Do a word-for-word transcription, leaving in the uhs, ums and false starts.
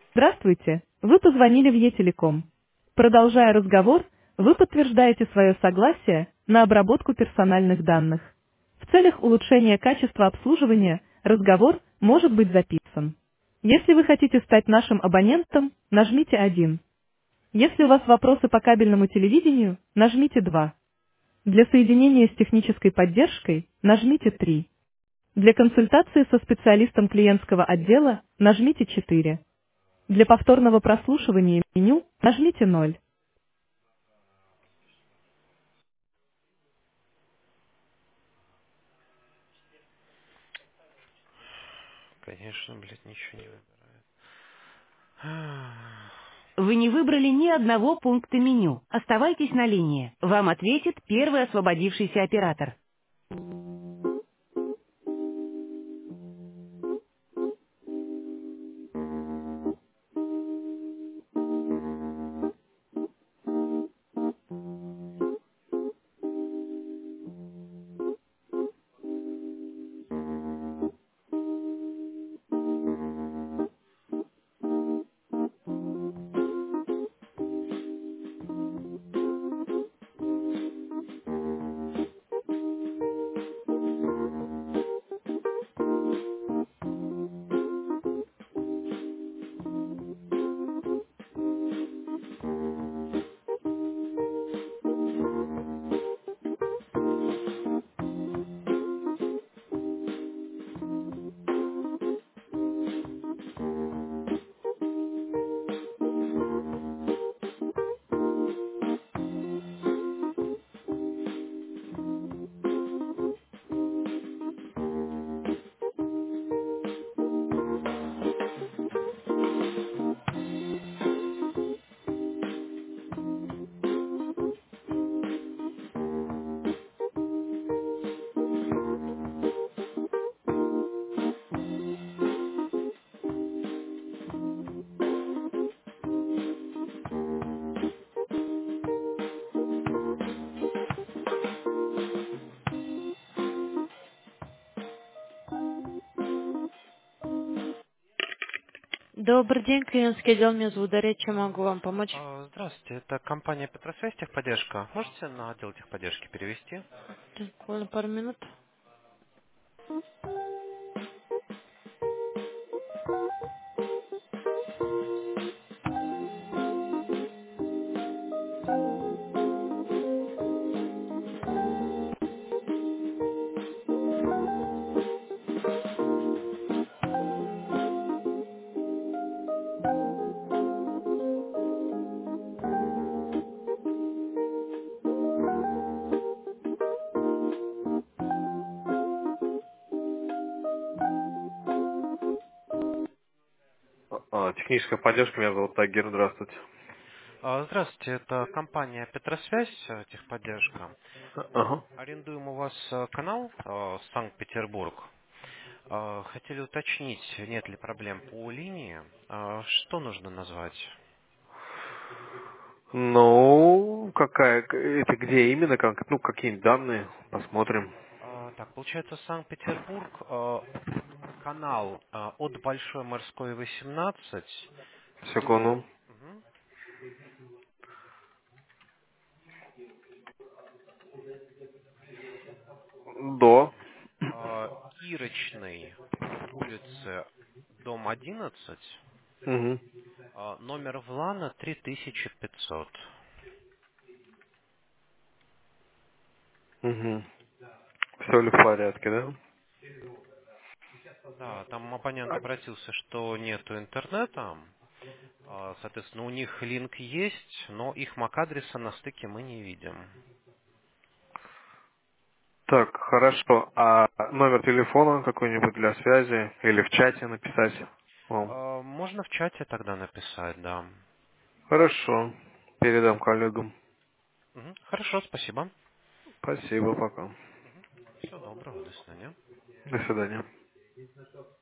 Здравствуйте, вы позвонили в Е-телеком. Продолжая разговор, вы подтверждаете свое согласие на обработку персональных данных. В целях улучшения качества обслуживания разговор может быть записан. Если вы хотите стать нашим абонентом, нажмите один. Если у вас вопросы по кабельному телевидению, нажмите два. Для соединения с технической поддержкой нажмите три. Для консультации со специалистом клиентского отдела нажмите четыре. Для повторного прослушивания меню нажмите ноль. Конечно, блядь, ничего не выбирает. Вы не выбрали ни одного пункта меню. Оставайтесь на линии. Вам ответит первый освободившийся оператор. Добрый день, клиентский отдел, меня зовут Дарья, чем могу вам помочь? А, Здравствуйте, это компания Петросвязь техподдержка. Можете на отдел техподдержки перевести? Так, буквально пару минут. А, техническая поддержка, меня зовут Тагир, здравствуйте. А, Здравствуйте, это компания Петросвязь э, техподдержка. Ага. Арендуем у вас э, канал э, Санкт-Петербург. Э, Хотели уточнить, нет ли проблем по линии. Э, Что нужно назвать? Ну, какая, это где именно, как, ну, какие данные, посмотрим. Э, Так, получается Санкт-Петербург, э, канал э, от Большой Морской восемнадцать до... Секунду. Мгм. До. Э, Кирочной улице, дом одиннадцать, Угу. э, номер Влана три тысячи пятьсот. Угу. Все ли в порядке, да? Да, там абонент обратился, что нету интернета. Э, Соответственно, у них линк есть, но их мак-адреса на стыке мы не видим. Так, хорошо. А номер телефона какой-нибудь для связи или в чате написать вам? Э, Можно в чате тогда написать, да. Хорошо. Передам коллегам. Мгм. Хорошо, спасибо. Спасибо, пока. Всего доброго, до свидания. До свидания.